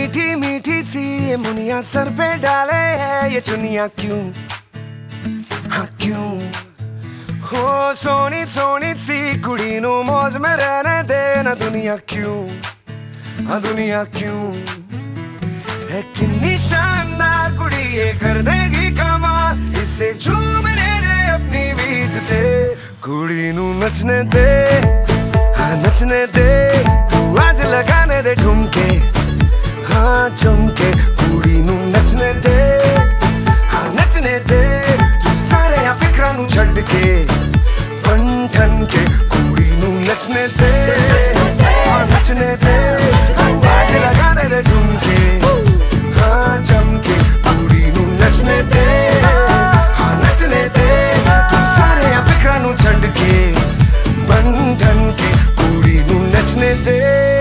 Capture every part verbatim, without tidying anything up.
मीठी मीठी सी ये मुनिया सर पे डाले है ये चुनिया क्यों, हाँ क्यों। हो सोनी सोनी सी कुड़ी नु मौज में रहने दे ना दुनिया क्यों, हाँ दुनिया क्यों। है कितनी शानदार कुड़ी ये कर देगी कमाल, इसे झूमने दे अपनी बीट ते। कुड़ी नु नचने दे, हाँ नचने दे, तू आज लगाने दे ठुमके, हाँ झुमके। कुड़ी नु नचने दे, हाँ नचने दे, तू सारे या फिक्रा नु छड़ के बन ठन के। कुड़ी नु नचने दे, हाँ नचने दे, तू आज लगाने दे ठुमके, हाँ झुमके। कुड़ी नु नचने दे, हाँ नचने दे, तू सारे या फिक्रा नु छड़ के बन ठन के। कुड़ी नु नचने दे।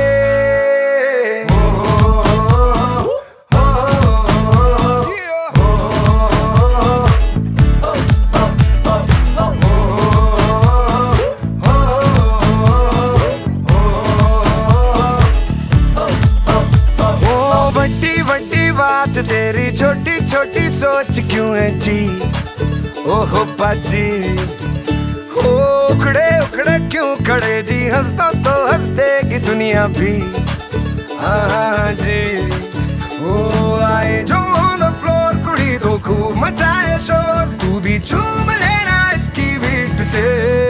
बात तेरी छोटी छोटी सोच क्यों है जी, ओहो बाजी। हो उखड़े उखड़े क्यों खड़े जी, हंस दो तो हंस देगी दुनिया भी, हाँ जी। ओ आए जो ऑन द फ्लोर कुड़ी तो खूब मचाए शोर, तू भी झूम लेना इसकी बीट ते।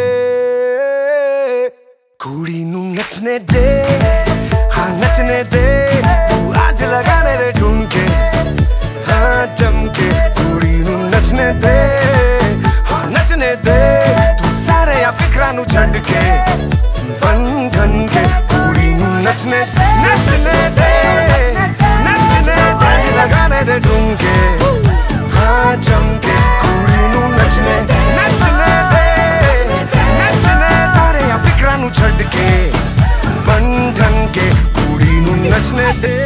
कुड़ी नु नचने दे, हाँ नचने दे, तू आज लगाने दे ठुमके, हाँ जमके। कुड़ी नु नचने दे, हाँ नचने दे, तू सारे या फिक्रा नु छड़ के बन ठन के। कुड़ी नु नचने नचने दे, नचने दे, आज लगाने दे ठुमके, हाँ जमके। कुड़ी नु नचने नचने दे, नचने तारे या फिक्रा नु छड़ के बन ठन के। कुड़ी नु नचने दे।